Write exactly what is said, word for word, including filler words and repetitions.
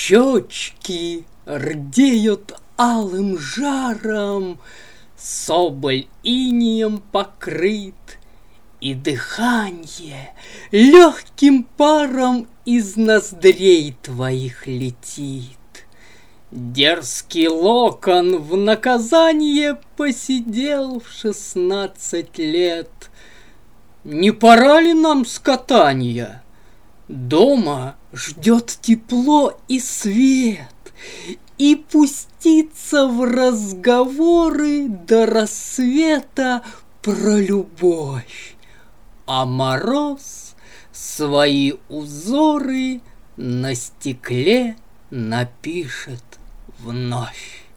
Щечки рдеют алым жаром, соболь инеем покрыт, и дыханье легким паром из ноздрей твоих летит. Дерзкий локон в наказание посидел в шестнадцать лет. Не пора ли нам скатанья? Дома ждет тепло и свет, и пуститься в разговоры до рассвета про любовь, а мороз свои узоры на стекле напишет вновь.